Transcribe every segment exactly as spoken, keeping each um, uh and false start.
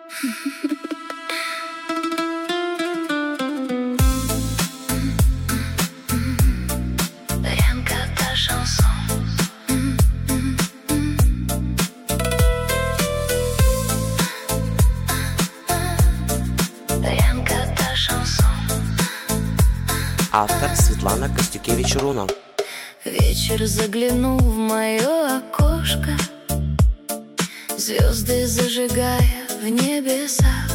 Автор Светлана Костюкевич-Руно. Вечер заглянул в мое окошко, звезды зажигая в небесах.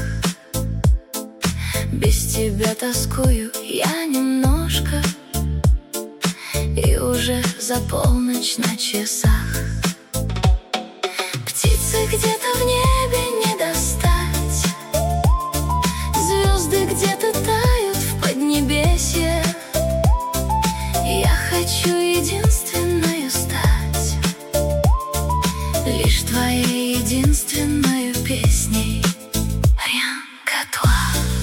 Без тебя тоскую я немножко, и уже за полночь на часах. Птицы где-то в небе не достать, звезды где-то тают в поднебесье. Я хочу единственною стать, лишь твоей единственной песней. Rien qu'à toi,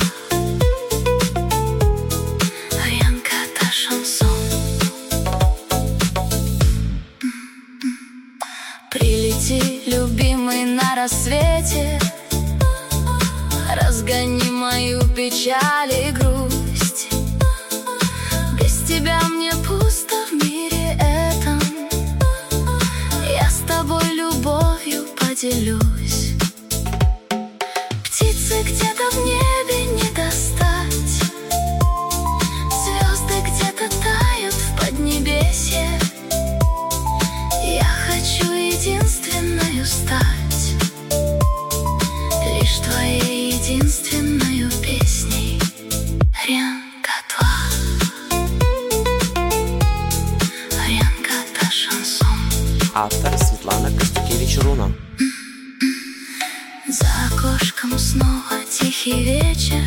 rien qu'à ta chanson. Прилети, любимый, на рассвете, разгони мою печаль и грусть. Без тебя мне пусто в мире этом, я с тобой любовью поделюсь. Птицы где-то в небе не достать, звезды где-то тают в поднебесье. Я хочу единственною стать, лишь твоей единственной песней. Rien qu'à toi, rien qu'à ta chanson. Автор Светлана Костюкевич-Руно. За окошком снова тихий вечер,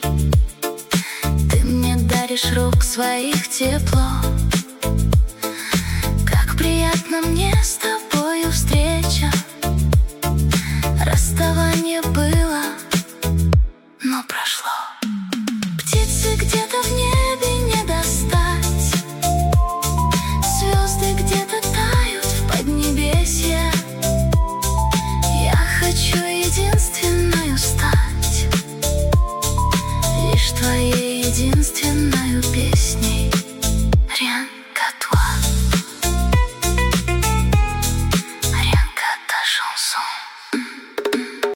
ты мне даришь рук своих тепло. Как приятно мне с тобою встреча, расставание было, но прошло. Птицы где-то в небе не достать, звезды где-то тают в поднебесье. Я хочу единственною стать, лишь твоей единственной песней.